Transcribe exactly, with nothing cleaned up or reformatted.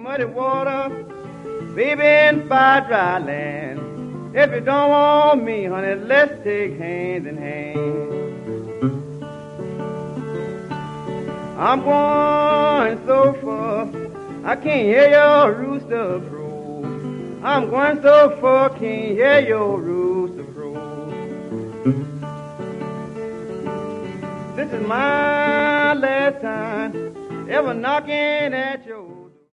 muddy water, baby, in fire dry land. If you don't want me, honey, let's take hands in hand. I'm going so far, I can't hear your rooster crow. I'm going so far, can't hear your rooster crow. This is my last time ever knocking at your